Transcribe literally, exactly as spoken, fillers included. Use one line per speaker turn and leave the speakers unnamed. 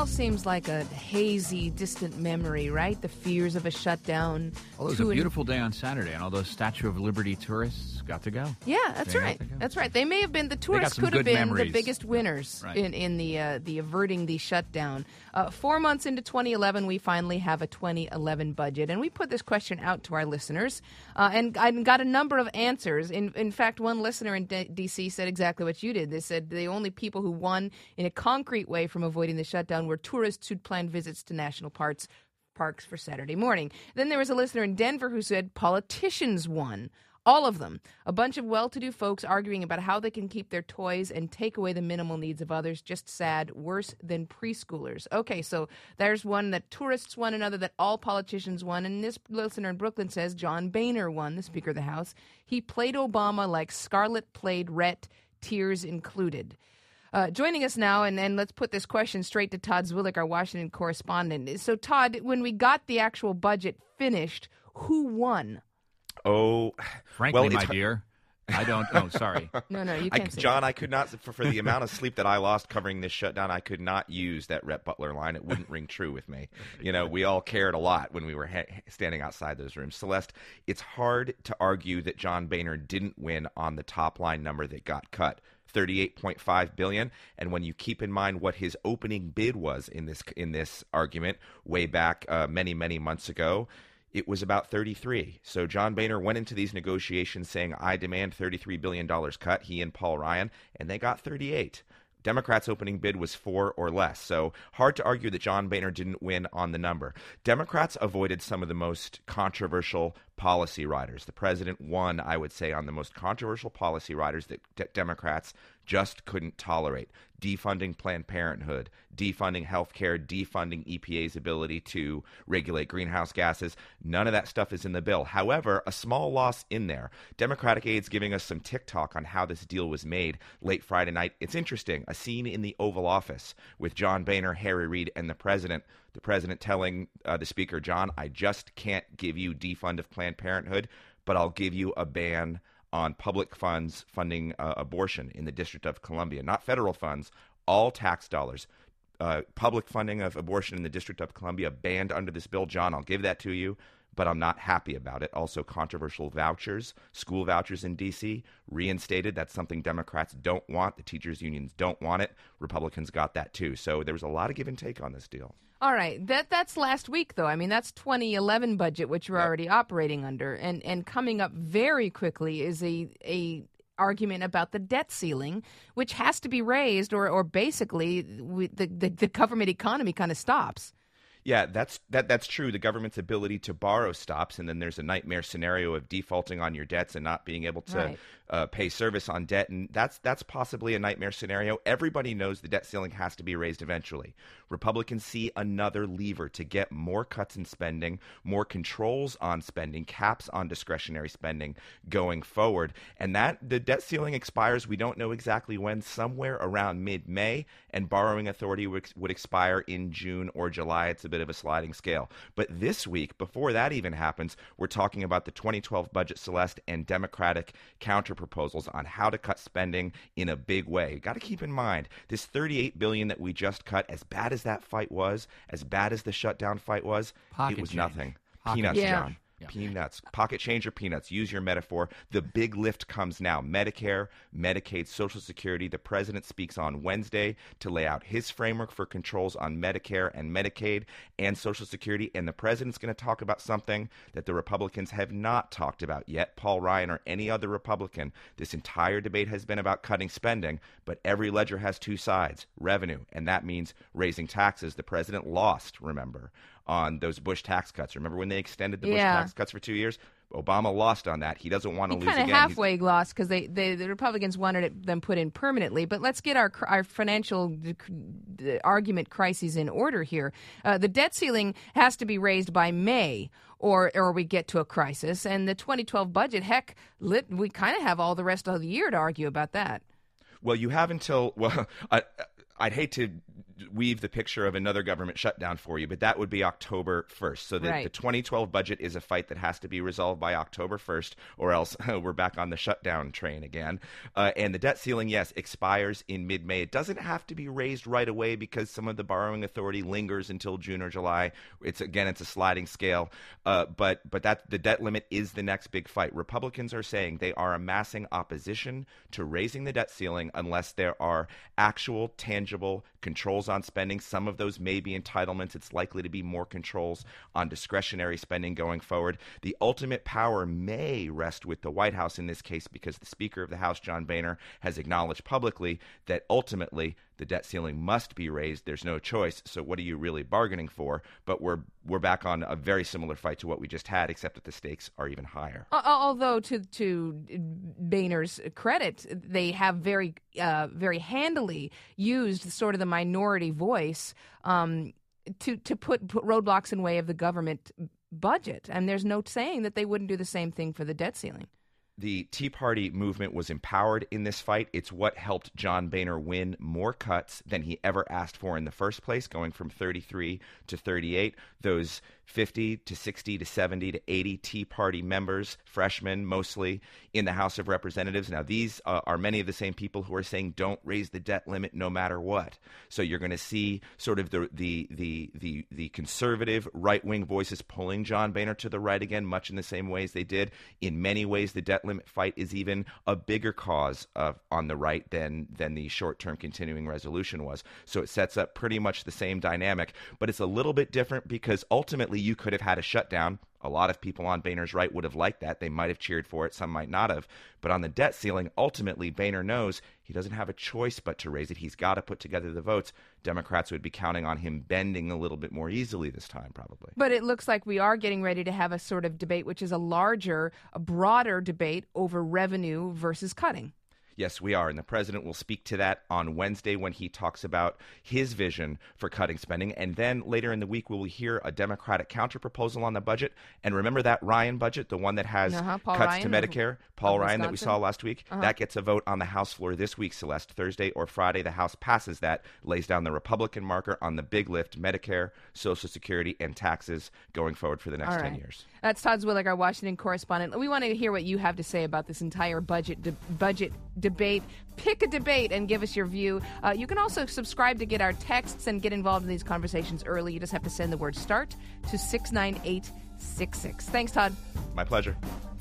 all seems like a hazy, distant memory, right? The fears of a shutdown.
Well, it was a beautiful day on Saturday, and all those Statue of Liberty tourists got to go.
Yeah, that's
they
right. That's right. They may have been, the tourists could have been
memories.
the biggest winners
right.
in, in the uh, the averting the shutdown. Uh, four months into twenty eleven, we finally have a twenty eleven budget, and we put this question out to our listeners, uh, and I got a number of answers. In in fact, one listener in D- D.C. said exactly what you did. They said the only people who won in a concrete way from avoiding the shutdown were tourists who'd planned visits to national parks parks for Saturday morning. Then there was a listener in Denver who said politicians won. All of them. A bunch of well-to-do folks arguing about how they can keep their toys and take away the minimal needs of others. Just sad. Worse than preschoolers. Okay, so there's one that tourists won, another that all politicians won. And this listener in Brooklyn says John Boehner won, the Speaker of the House. He played Obama like Scarlett played Rhett, tears included. Uh, joining us now, and, and let's put this question straight to Todd Zwillich, our Washington correspondent. So, Todd, when we got the actual budget finished, who won?
Oh,
frankly,
well,
my dear, I don't. Oh, sorry.
No, no, you
I,
can't say
John,
that.
I could not, for, for the amount of sleep that I lost covering this shutdown, I could not use that Rhett Butler line. It wouldn't ring true with me. You know, we all cared a lot when we were ha- standing outside those rooms. Celeste, it's hard to argue that John Boehner didn't win on the top line number that got cut. thirty-eight point five billion dollars, and when you keep in mind what his opening bid was in this in this argument way back uh, many many months ago, it was about thirty-three. So John Boehner went into these negotiations saying, I demand thirty-three billion dollars cut, he and Paul Ryan, and they got thirty-eight. Democrats' opening bid was four or less. So hard to argue that John Boehner didn't win on the number. Democrats avoided some of the most controversial policy riders. The president won, I would say, on the most controversial policy riders that d- Democrats just couldn't tolerate. Defunding Planned Parenthood, defunding health care, defunding E P A's ability to regulate greenhouse gases. None of that stuff is in the bill. However, a small loss in there. Democratic aides giving us some TikTok on how this deal was made late Friday night. It's interesting. A scene in the Oval Office with John Boehner, Harry Reid, and the president. The president telling uh, the speaker, John, I just can't give you defund of Planned Parenthood, but I'll give you a ban on public funds funding uh, abortion in the District of Columbia. Not federal funds, all tax dollars. Uh, public funding of abortion in the District of Columbia banned under this bill. John, I'll give that to you, but I'm not happy about it. Also, controversial vouchers, school vouchers in D C, reinstated. That's something Democrats don't want. The teachers' unions don't want it. Republicans got that too. So there was a lot of give and take on this deal.
All right, that that's last week, though. I mean, that's twenty eleven budget, which we're
Yep.
already operating under, and and coming up very quickly is a a argument about the debt ceiling, which has to be raised, or or basically we, the, the the government economy kind of stops.
Yeah, that's that that's true. The government's ability to borrow stops, and then there's a nightmare scenario of defaulting on your debts and not being able to
Right.
uh, pay service on debt, and that's that's possibly a nightmare scenario. Everybody knows the debt ceiling has to be raised eventually. Republicans see another lever to get more cuts in spending, more controls on spending, caps on discretionary spending going forward, and that the debt ceiling expires. We don't know exactly when, somewhere around mid-May, and borrowing authority would, would expire in June or July. It's a bit of a sliding scale. But this week, before that even happens, we're talking about the twenty twelve budget, Celeste, and Democratic counter proposals on how to cut spending in a big way. Got to keep in mind, this thirty-eight billion dollars that we just cut, as bad as that fight was, as bad as the shutdown fight was,
Pocket
it was
change.
nothing.
Pocket
Peanuts,
Yeah.
John.
Yeah.
Peanuts. Pocket change or peanuts. Use your metaphor. The big lift comes now. Medicare, Medicaid, Social Security. The president speaks on Wednesday to lay out his framework for controls on Medicare and Medicaid and Social Security. And the president's going to talk about something that the Republicans have not talked about yet. Paul Ryan or any other Republican. This entire debate has been about cutting spending, but every ledger has two sides. Revenue, and that means raising taxes. The president lost, remember, on those Bush tax cuts. Remember when they extended the Bush
Yeah.
tax cuts for two years? Obama lost on that. He doesn't want to
He
lose
kind of
again. He's-
halfway lost because they, they the Republicans wanted it, them put in permanently. But let's get our cr- our financial d- d- argument crises in order here. Uh, the debt ceiling has to be raised by May, or or we get to a crisis. And the twenty twelve budget, heck, lit, we kind of have all the rest of the year to argue about that.
Well, you have until, well, I, I'd hate to weave the picture of another government shutdown for you, but that would be October first. So the,
right.
the twenty twelve budget is a fight that has to be resolved by October first, or else we're back on the shutdown train again. Uh, and the debt ceiling, yes, expires in mid-May. It doesn't have to be raised right away because some of the borrowing authority lingers until June or July. It's again, it's a sliding scale. Uh, but but that the debt limit is the next big fight. Republicans are saying they are amassing opposition to raising the debt ceiling unless there are actual, tangible controls on spending. Some of those may be entitlements. It's likely to be more controls on discretionary spending going forward. The ultimate power may rest with the White House in this case because the Speaker of the House, John Boehner, has acknowledged publicly that ultimately the debt ceiling must be raised. There's no choice. So what are you really bargaining for? But we're we're back on a very similar fight to what we just had, except that the stakes are even higher.
Although, to to Boehner's credit, they have very uh, very handily used sort of the minority voice um, to to put, put roadblocks in the way of the government budget. And there's no saying that they wouldn't do the same thing for the debt ceiling.
The Tea Party movement was empowered in this fight. It's what helped John Boehner win more cuts than he ever asked for in the first place, going from thirty-three to thirty-eight. Those fifty to sixty to seventy to eighty Tea Party members, freshmen mostly, in the House of Representatives. Now, these uh, are many of the same people who are saying don't raise the debt limit no matter what. So you're going to see sort of the the the the, the conservative right-wing voices pulling John Boehner to the right again, much in the same ways they did. In many ways, the debt limit fight is even a bigger cause of, on the right than than the short-term continuing resolution was. So it sets up pretty much the same dynamic, but it's a little bit different because ultimately you could have had a shutdown. A lot of people on Boehner's right would have liked that. They might have cheered for it. Some might not have. But on the debt ceiling, ultimately, Boehner knows he doesn't have a choice but to raise it. He's got to put together the votes. Democrats would be counting on him bending a little bit more easily this time, probably.
But it looks like we are getting ready to have a sort of debate, which is a larger, a broader debate over revenue versus cutting.
Yes, we are. And the president will speak to that on Wednesday when he talks about his vision for cutting spending. And then later in the week, we will hear a Democratic counterproposal on the budget. And remember that Ryan budget, the one that has
uh-huh, Paul
cuts
Ryan
to Medicare, Paul Ryan that we saw last week?
Uh-huh.
That gets a vote on the House floor this week, Celeste. Thursday or Friday, the House passes that, lays down the Republican marker on the big lift, Medicare, Social Security, and taxes going forward for the next
right.
ten years.
That's Todd Zwillig, our Washington correspondent. We want to hear what you have to say about this entire budget de- budget debate. Pick a debate and give us your view. Uh, you can also subscribe to get our texts and get involved in these conversations early. You just have to send the word START to six nine eight six six. Thanks, Todd.
My pleasure.